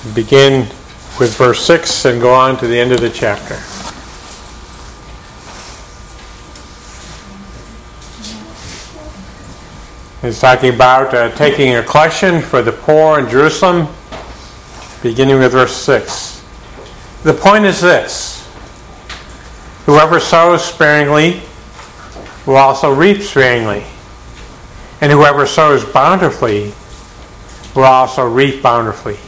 Begin with verse 6 and go on to the end of the chapter. It's talking about taking a collection for the poor in Jerusalem, beginning with verse 6. The point is this: whoever sows sparingly will also reap sparingly, and whoever sows bountifully will also reap bountifully.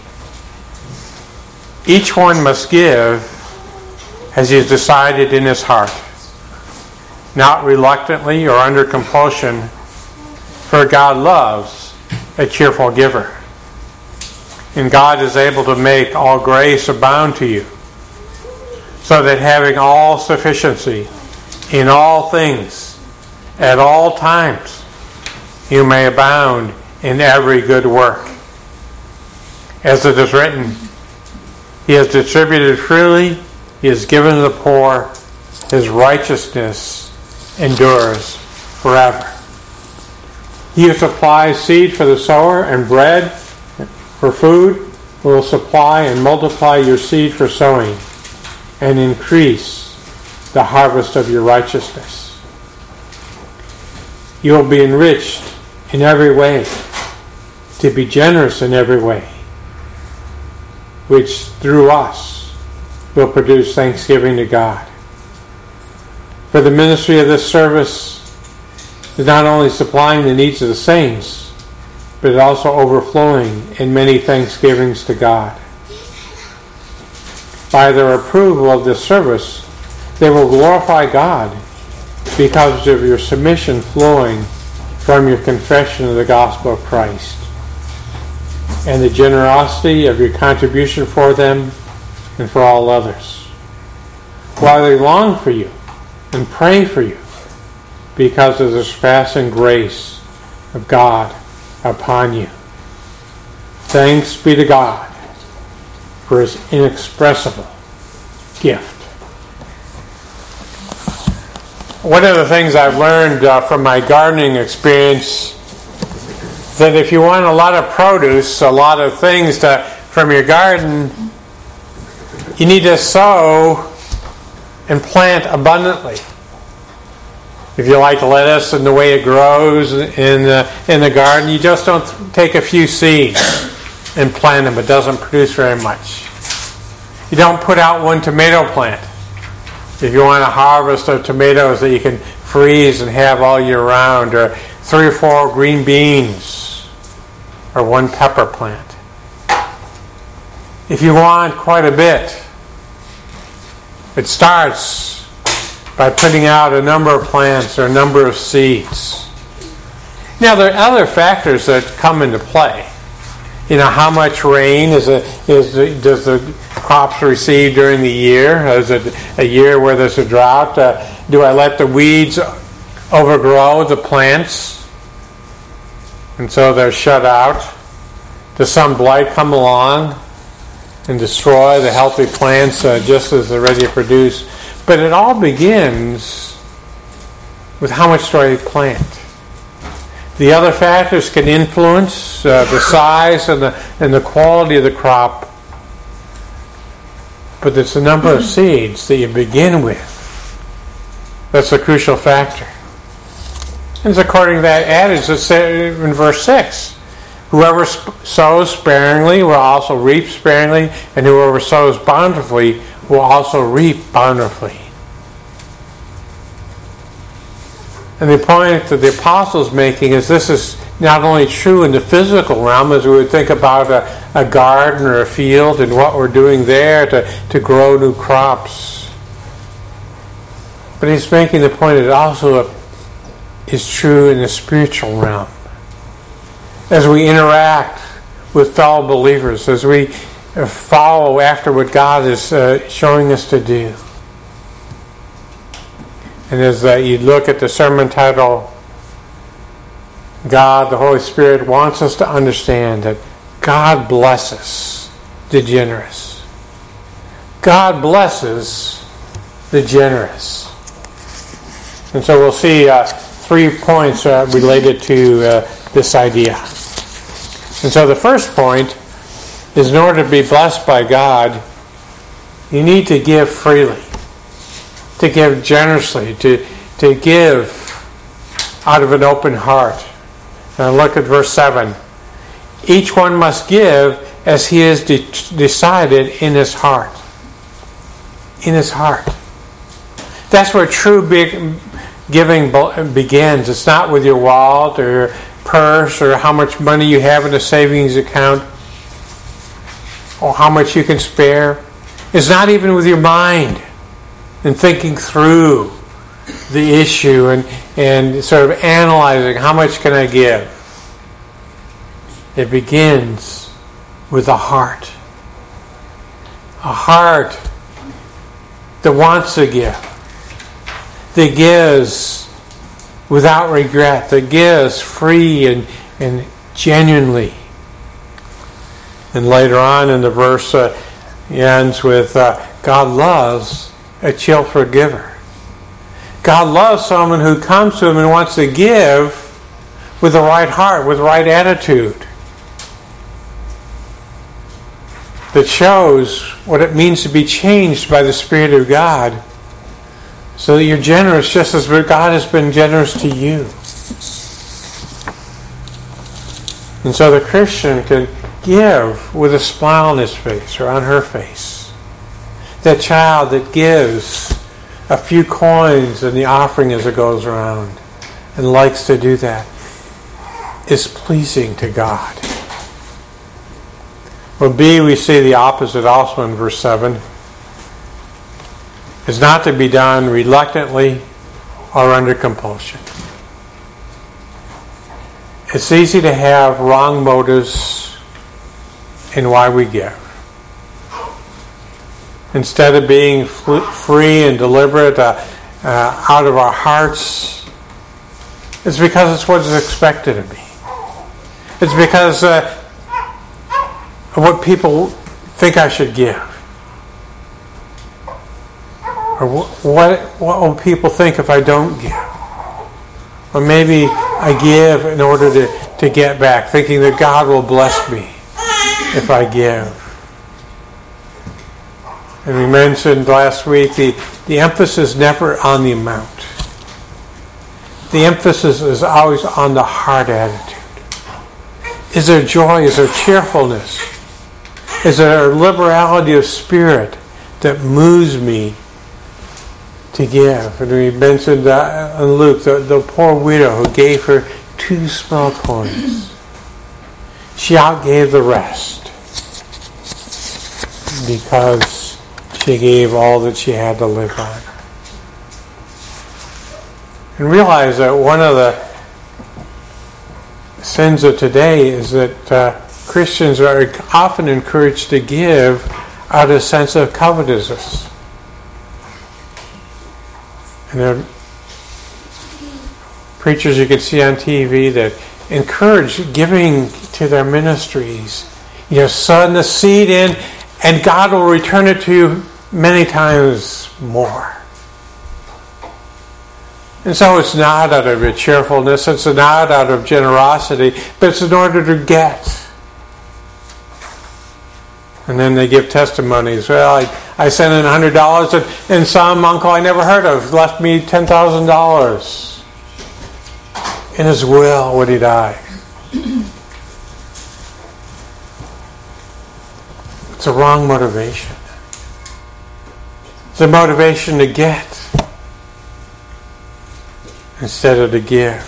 Each one must give as he has decided in his heart, not reluctantly or under compulsion, for God loves a cheerful giver. And God is able to make all grace abound to you, so that having all sufficiency in all things at all times, you may abound in every good work. As it is written, He has distributed freely, He has given to the poor, His righteousness endures forever. He who supplies seed for the sower and bread for food will supply and multiply your seed for sowing and increase the harvest of your righteousness. You will be enriched in every way, to be generous in every way, which through us will produce thanksgiving to God. For the ministry of this service is not only supplying the needs of the saints, but also overflowing in many thanksgivings to God. By their approval of this service, they will glorify God because of your submission flowing from your confession of the gospel of Christ and the generosity of your contribution for them and for all others, while they long for you and pray for you because of the surpassing grace of God upon you. Thanks be to God for His inexpressible gift. One of the things I've learned from my gardening experience, that if you want a lot of produce, a lot of things from your garden, you need to sow and plant abundantly. If you like lettuce and the way it grows in the garden, you just don't take a few seeds and plant them. It doesn't produce very much. You don't put out one tomato plant. If you want a harvest of tomatoes that you can freeze and have all year round, or 3 or 4 green beans, or 1 pepper plant. If you want quite a bit, it starts by putting out a number of plants or a number of seeds. Now, there are other factors that come into play. How much rain does the crops receive during the year? Is it a year where there's a drought? Do I let the weeds overgrow the plants, and so they're shut out? Does some blight come along and destroy the healthy plants just as they're ready to produce? But it all begins with how much do I plant. The other factors can influence the size and the quality of the crop, but it's the number of seeds that you begin with that's a crucial factor. And it's according to that adage that's said in verse 6. Whoever sows sparingly will also reap sparingly, and whoever sows bountifully will also reap bountifully. And the point that the apostle's making is this is not only true in the physical realm, as we would think about a garden or a field and what we're doing there to grow new crops, but he's making the point it also is true in the spiritual realm. As we interact with fellow believers, as we follow after what God is showing us to do. And as you look at the sermon title, God, the Holy Spirit, wants us to understand that God blesses the generous. God blesses the generous. And so we'll see 3 points related to this idea. And so the first point is in order to be blessed by God, you need to give freely, to give generously, to give out of an open heart. Now look at verse 7. Each one must give as he has decided in his heart. In his heart. That's where true giving begins. It's not with your wallet or your purse or how much money you have in a savings account or how much you can spare. It's not even with your mind and thinking through the issue and sort of analyzing how much can I give. It begins with a heart. A heart that wants to give. That gives without regret. That gives free and genuinely. And later on in the verse, it ends with, God loves a cheerful giver. God loves someone who comes to him and wants to give with the right heart, with the right attitude. That shows what it means to be changed by the Spirit of God, so that you're generous just as God has been generous to you. And so the Christian can give with a smile on his face or on her face. That child that gives a few coins in the offering as it goes around and likes to do that is pleasing to God. Well, B, we see the opposite also in verse 7. It's not to be done reluctantly or under compulsion. It's easy to have wrong motives in why we give. Instead of being free and deliberate out of our hearts, it's because it's what is expected of me. It's because what people think I should give. Or what will people think if I don't give? Or maybe I give in order to get back, thinking that God will bless me if I give. And we mentioned last week the emphasis never on the amount. The emphasis is always on the heart attitude. Is there joy? Is there cheerfulness? Is there a liberality of spirit that moves me to give? And we mentioned in Luke, the poor widow who gave her 2 small coins. She outgave the rest because she gave all that she had to live on. And realize that one of the sins of today is that Christians are often encouraged to give out of a sense of covetousness. And there are preachers you can see on TV that encourage giving to their ministries. Sow the seed in, and God will return it to you many times more. And so it's not out of a cheerfulness, it's not out of generosity, but it's in order to get. And then they give testimonies. Well, I sent in $100 and some uncle I never heard of left me $10,000 in his will when he died. It's a wrong motivation. It's a motivation to get instead of to give.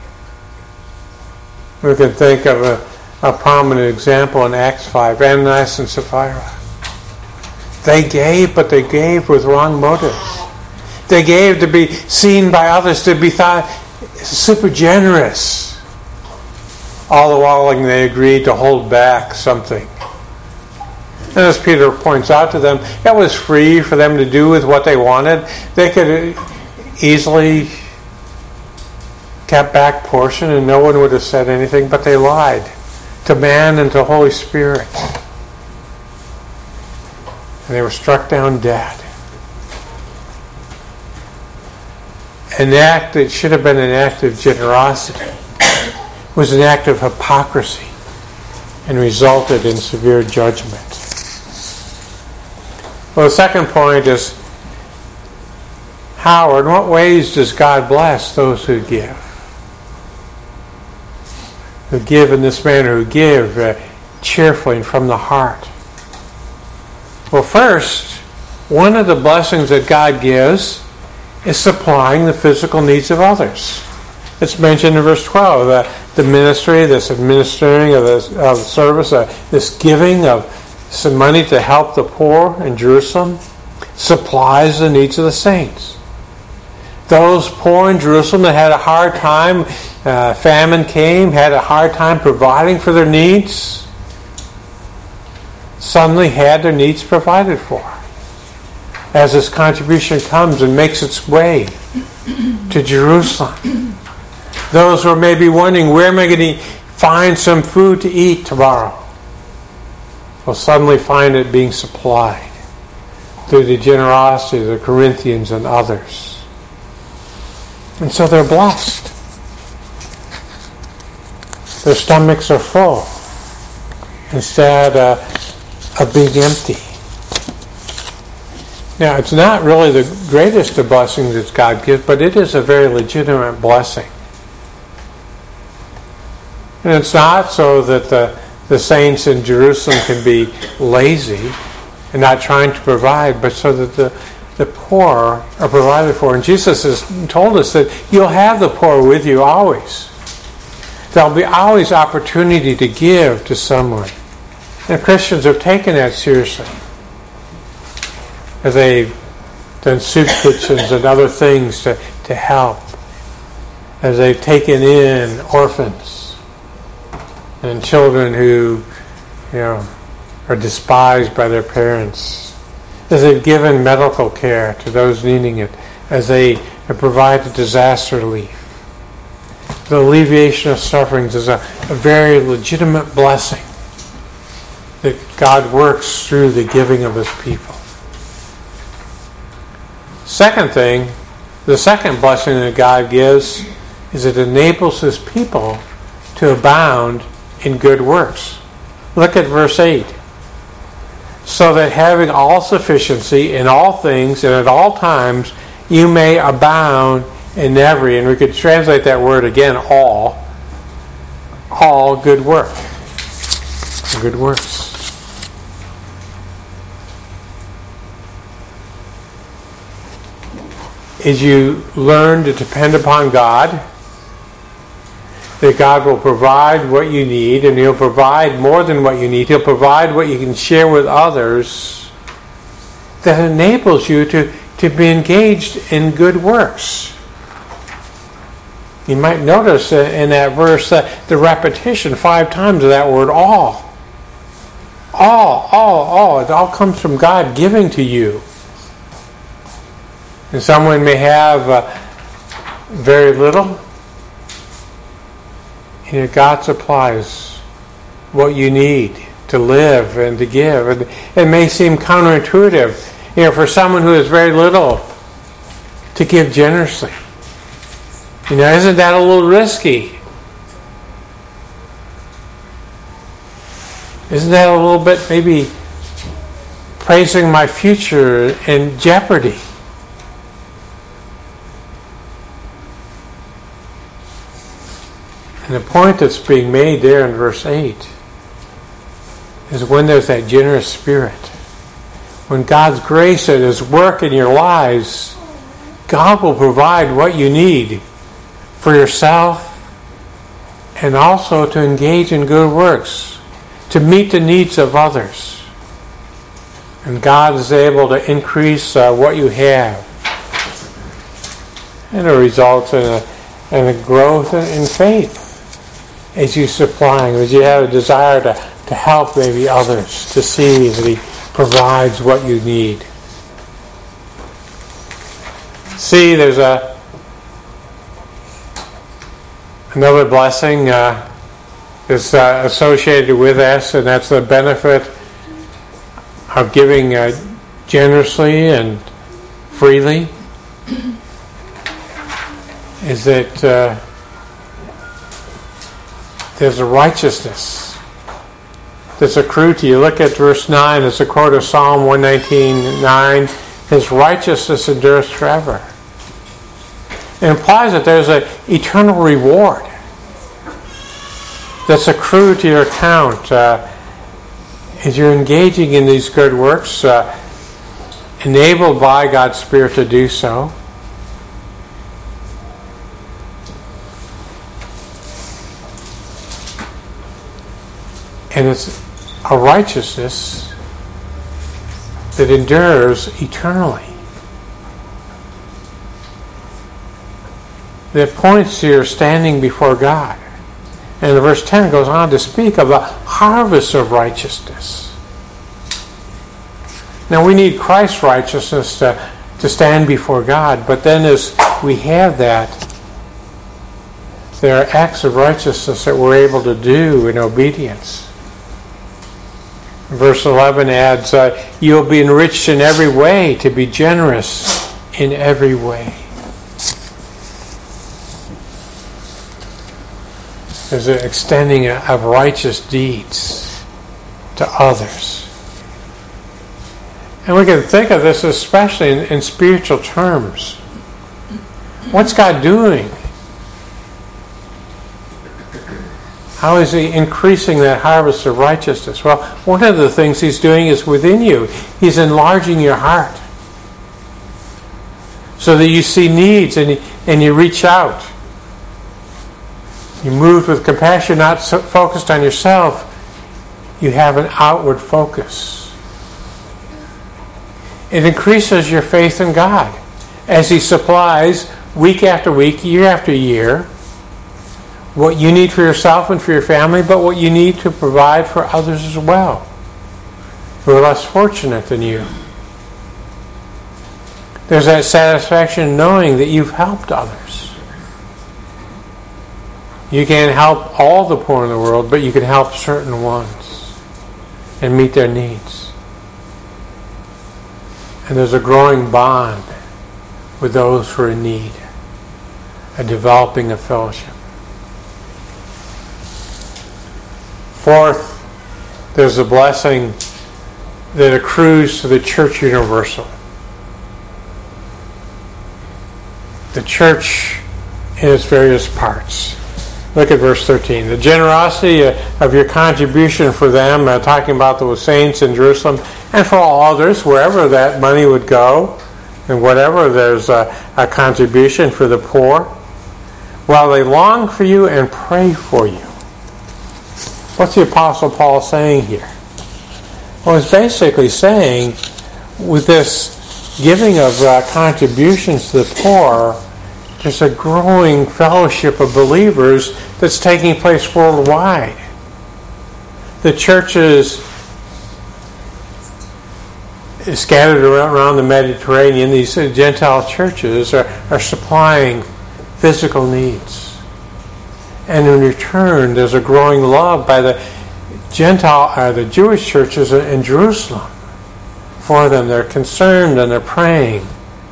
We can think of a prominent example in Acts 5, Ananias and Sapphira. They gave, but they gave with wrong motives. They gave to be seen by others, to be thought super generous. All the while they agreed to hold back something. And as Peter points out to them, it was free for them to do with what they wanted. They could easily kept back portion and no one would have said anything, but they lied to man and to Holy Spirit. And they were struck down dead. An act that should have been an act of generosity was an act of hypocrisy. and resulted in severe judgment. Well, the second point is how or in what ways does God bless those who give? Who give in this manner, who give cheerfully and from the heart. Well, first, one of the blessings that God gives is supplying the physical needs of others. It's mentioned in verse 12, the ministry, this administering of the service, this giving of some money to help the poor in Jerusalem, supplies the needs of the saints. Those poor in Jerusalem that had a hard time, famine came, had a hard time providing for their needs, suddenly had their needs provided for. As this contribution comes and makes its way to Jerusalem. Those who are maybe wondering, where am I going to find some food to eat tomorrow? Will suddenly find it being supplied through the generosity of the Corinthians and others. And so they're blessed. Their stomachs are full instead of being empty. Now, it's not really the greatest of blessings that God gives, but it is a very legitimate blessing. And it's not so that the saints in Jerusalem can be lazy and not trying to provide, but so that the poor are provided for. And Jesus has told us that you'll have the poor with you always. There'll be always opportunity to give to someone. And Christians have taken that seriously. As they've done soup kitchens and other things to help. As they've taken in orphans and children who, are despised by their parents. As they've given medical care to those needing it. As they have provided disaster relief. The alleviation of sufferings is a very legitimate blessing that God works through the giving of His people. Second thing, the second blessing that God gives is it enables His people to abound in good works. Look at verse 8. So that having all sufficiency in all things and at all times, you may abound in every, and we could translate that word again, all good work. Good works. As you learn to depend upon God, that God will provide what you need, and He'll provide more than what you need. He'll provide what you can share with others that enables you to be engaged in good works. You might notice in that verse the repetition 5 times of that word, all. All. It all comes from God giving to you. And someone may have very little. God supplies what you need to live and to give. And it may seem counterintuitive, for someone who has very little to give generously. Isn't that a little risky? Isn't that a little bit maybe placing my future in jeopardy? And the point that's being made there in verse 8 is when there's that generous spirit, when God's grace and His work in your lives, God will provide what you need for yourself and also to engage in good works, to meet the needs of others. And God is able to increase what you have. And it results in a growth in faith. As you supplying, as you have a desire to help maybe others, to see that He provides what you need. See, there's another blessing that's associated with us, and that's the benefit of giving generously and freely, is that there's a righteousness that's accrued to you. Look at verse 9. It's a quote of Psalm 119:9. His righteousness endures forever. It implies that there's an eternal reward that's accrued to your account as you're engaging in these good works, enabled by God's Spirit to do so. And it's a righteousness that endures eternally. That points to your standing before God. And verse 10 goes on to speak of the harvest of righteousness. Now we need Christ's righteousness to stand before God, but then as we have that, there are acts of righteousness that we're able to do in obedience. Verse 11 adds, you'll be enriched in every way, to be generous in every way. There's an extending of righteous deeds to others. And we can think of this especially in spiritual terms. What's God doing? How is He increasing that harvest of righteousness? Well, one of the things He's doing is within you. He's enlarging your heart so that you see needs and you reach out. You move with compassion, not so focused on yourself. You have an outward focus. It increases your faith in God as He supplies week after week, year after year, what you need for yourself and for your family, but what you need to provide for others as well, who are less fortunate than you. There's that satisfaction knowing that you've helped others. You can't help all the poor in the world, but you can help certain ones and meet their needs. And there's a growing bond with those who are in need, a developing of fellowship. Fourth, there's a blessing that accrues to the church universal. The church in its various parts. Look at verse 13. The generosity of your contribution for them, talking about the saints in Jerusalem, and for all others, wherever that money would go, and whatever there's a contribution for the poor, while they long for you and pray for you. What's the Apostle Paul saying here? Well, he's basically saying, with this giving of contributions to the poor, there's a growing fellowship of believers that's taking place worldwide. The churches scattered around the Mediterranean, these Gentile churches are supplying physical needs. And in return, there's a growing love by the Jewish churches in Jerusalem for them. They're concerned and they're praying.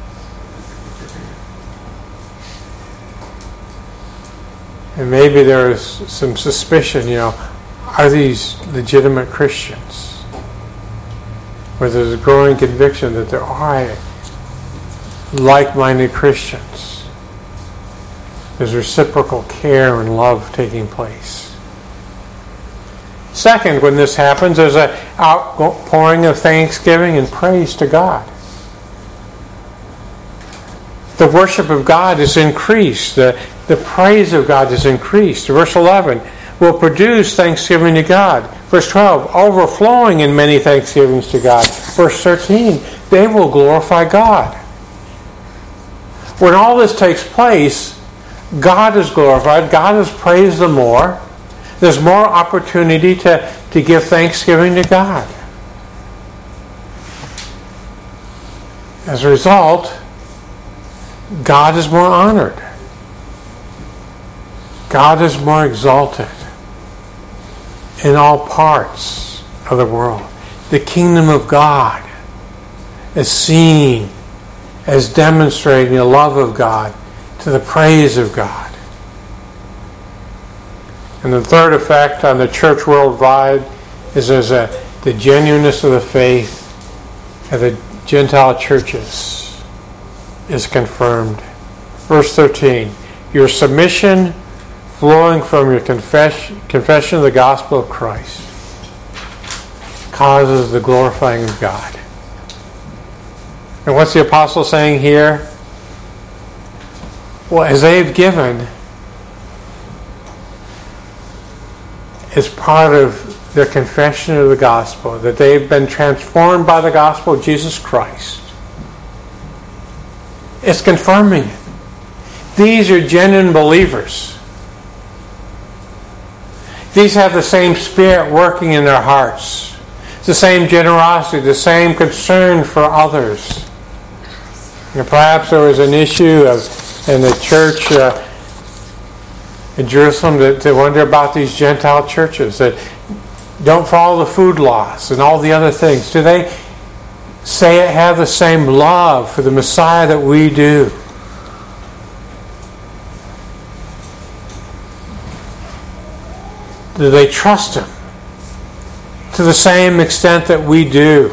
And maybe there is some suspicion, are these legitimate Christians? Where there's a growing conviction that there are like-minded Christians. There's reciprocal care and love taking place. Second, when this happens, there's an outpouring of thanksgiving and praise to God. The worship of God is increased. The praise of God is increased. Verse 11 will produce thanksgiving to God. Verse 12, overflowing in many thanksgivings to God. Verse 13, they will glorify God. When all this takes place, God is glorified. God is praised the more. There's more opportunity to give thanksgiving to God. As a result, God is more honored. God is more exalted in all parts of the world. The kingdom of God is seen as demonstrating the love of God to the praise of God. And the third effect on the church worldwide is as the genuineness of the faith of the Gentile churches is confirmed. Verse 13, your submission flowing from your confession of the gospel of Christ causes the glorifying of God. And what's the apostle saying here? Well, as they've given, as part of their confession of the gospel, that they've been transformed by the gospel of Jesus Christ, it's confirming it. These are genuine believers. These have the same Spirit working in their hearts, the same generosity, the same concern for others. And perhaps there was an issue in the church in Jerusalem that they wonder about these Gentile churches that don't follow the food laws and all the other things. Do they have the same love for the Messiah that we do? Do they trust Him to the same extent that we do?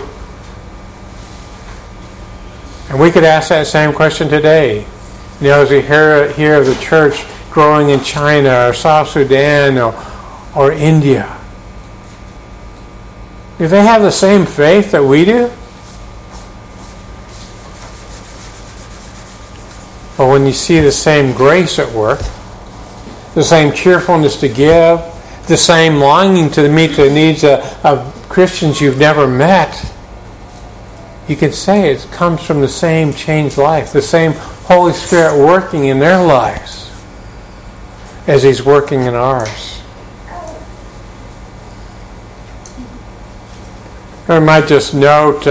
And we could ask that same question today. You know, as we hear of the church growing in China or South Sudan or India. Do they have the same faith that we do? But when you see the same grace at work, the same cheerfulness to give, the same longing to meet the needs of Christians you've never met, you can say it comes from the same changed life, the same Holy Spirit working in their lives as He's working in ours. I might just note,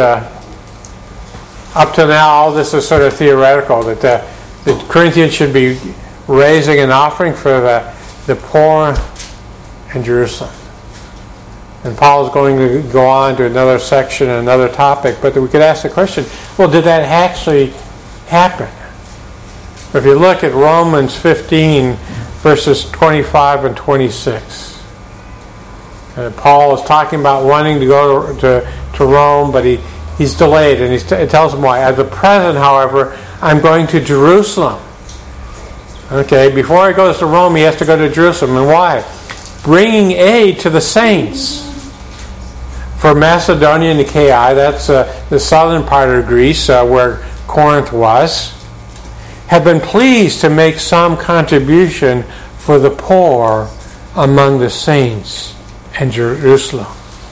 up to now, all this is sort of theoretical, that the Corinthians should be raising an offering for the poor in Jerusalem. And Paul is going to go on to another section, another topic, but we could ask the question, well, did that actually happen? If you look at Romans 15, verses 25 and 26, Paul is talking about wanting to go to Rome, but he's delayed, and it tells him why. At the present, however, I'm going to Jerusalem. Okay, before he goes to Rome, he has to go to Jerusalem. And why? Bringing aid to the saints. For Macedonia and Achaia, that's the southern part of Greece, where Corinth was, have been pleased to make some contribution for the poor among the saints in Jerusalem.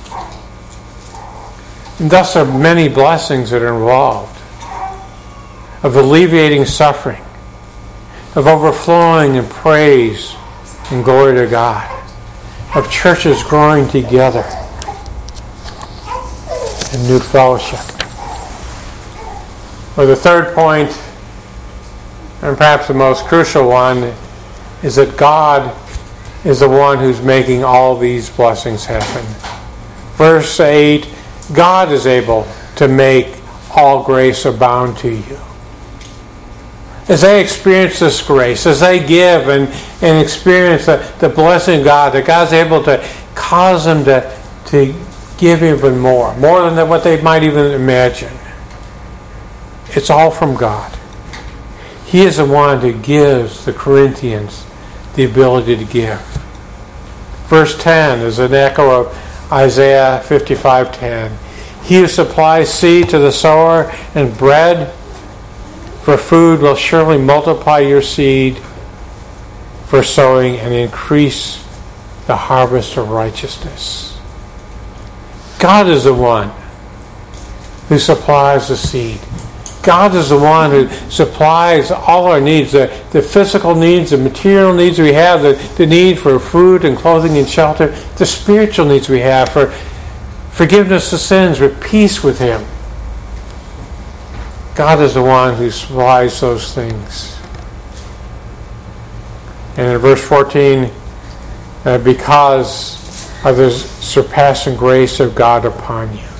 And thus are many blessings that are involved of alleviating suffering, of overflowing in praise and glory to God, of churches growing together in new fellowship. Well, the third point, and perhaps the most crucial one, is that God is the one who's making all these blessings happen. Verse 8, God is able to make all grace abound to you. As they experience this grace, as they give and experience the blessing of God, that God's able to cause them to give even more than what they might even imagine. It's all from God. He is the one who gives the Corinthians the ability to give. Verse 10 is an echo of Isaiah 55:10. He who supplies seed to the sower and bread for food will surely multiply your seed for sowing and increase the harvest of righteousness. God is the one who supplies the seed. God is the one who supplies all our needs, the physical needs, the material needs we have, the need for food and clothing and shelter, the spiritual needs we have for forgiveness of sins, for peace with Him. God is the one who supplies those things. And in verse 14, because of the surpassing grace of God upon you.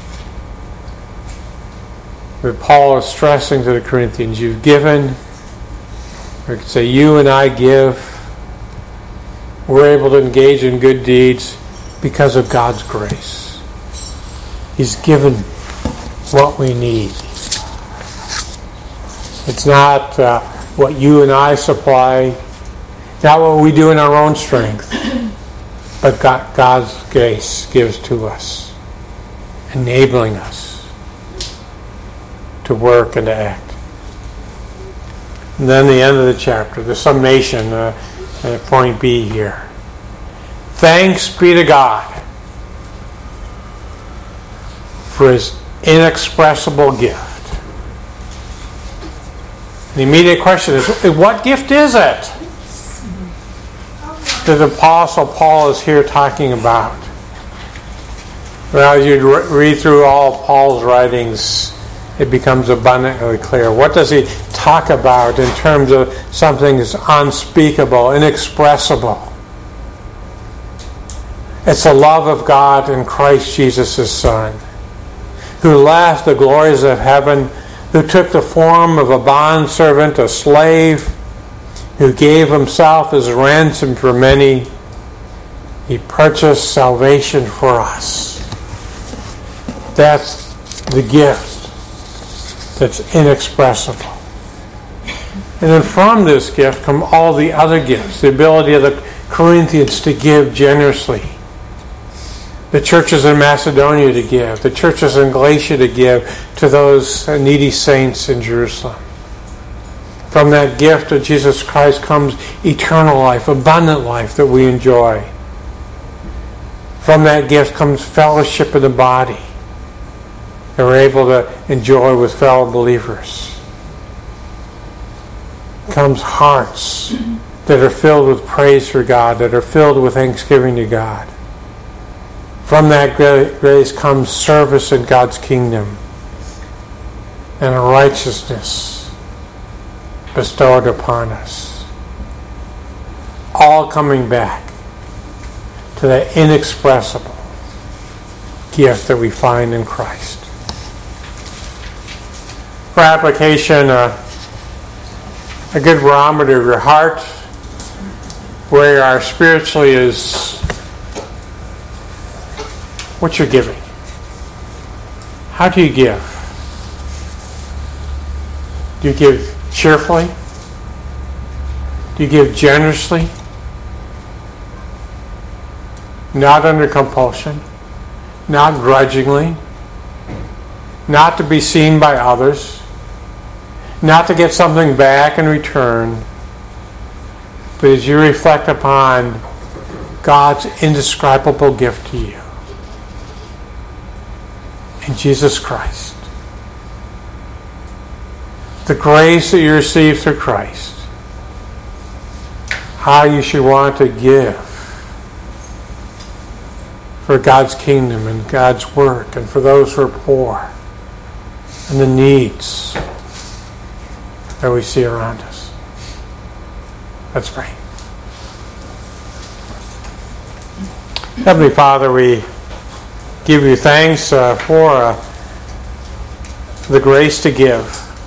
But Paul is stressing to the Corinthians, you've given, or we could say you and I give, we're able to engage in good deeds because of God's grace. He's given what we need. It's not what you and I supply, not what we do in our own strength, but God's grace gives to us, enabling us to work and to act. And then the end of the chapter, the summation, point B here. Thanks be to God for His inexpressible gift. The immediate question is, what gift is it that the Apostle Paul is here talking about? Well, as you read through all Paul's writings, it becomes abundantly clear. What does he talk about in terms of something that's unspeakable, inexpressible? It's the love of God in Christ Jesus, His Son, who left the glories of heaven, who took the form of a bondservant, a slave, who gave Himself as a ransom for many. He purchased salvation for us. That's the gift that's inexpressible. And then from this gift come all the other gifts, the ability of the Corinthians to give generously, the churches in Macedonia to give, the churches in Galatia to give to those needy saints in Jerusalem. From that gift of Jesus Christ comes eternal life, abundant life that we enjoy. From that gift comes fellowship in the body that we're able to enjoy with fellow believers. Comes hearts that are filled with praise for God, that are filled with thanksgiving to God. From that grace comes service in God's kingdom and a righteousness bestowed upon us. All coming back to that inexpressible gift that we find in Christ. For application, a good barometer of your heart, where you are spiritually, is what you're giving. How do you give? Do you give cheerfully? Do you give generously? Not under compulsion, not grudgingly, not to be seen by others, not to get something back in return, but as you reflect upon God's indescribable gift to you in Jesus Christ. The grace that you receive through Christ. How you should want to give for God's kingdom and God's work and for those who are poor and the needs that we see around us. Let's pray. Heavenly Father, we give you thanks for the grace to give.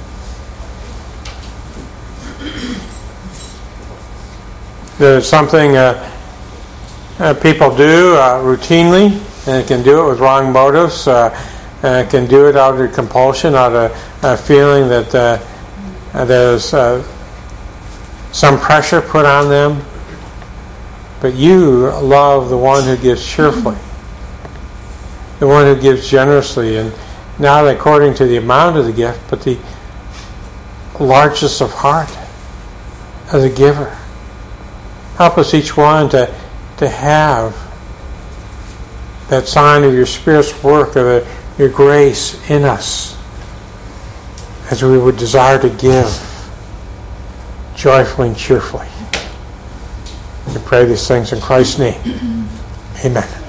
There's something people do routinely, and can do it with wrong motives, can do it out of compulsion, out of a feeling that there's some pressure put on them. But you love the one who gives cheerfully, the one who gives generously, and not according to the amount of the gift, but the largeness of heart as a giver. Help us each one to have that sign of your Spirit's work, of your grace in us, as we would desire to give joyfully and cheerfully. We pray these things in Christ's name. Amen.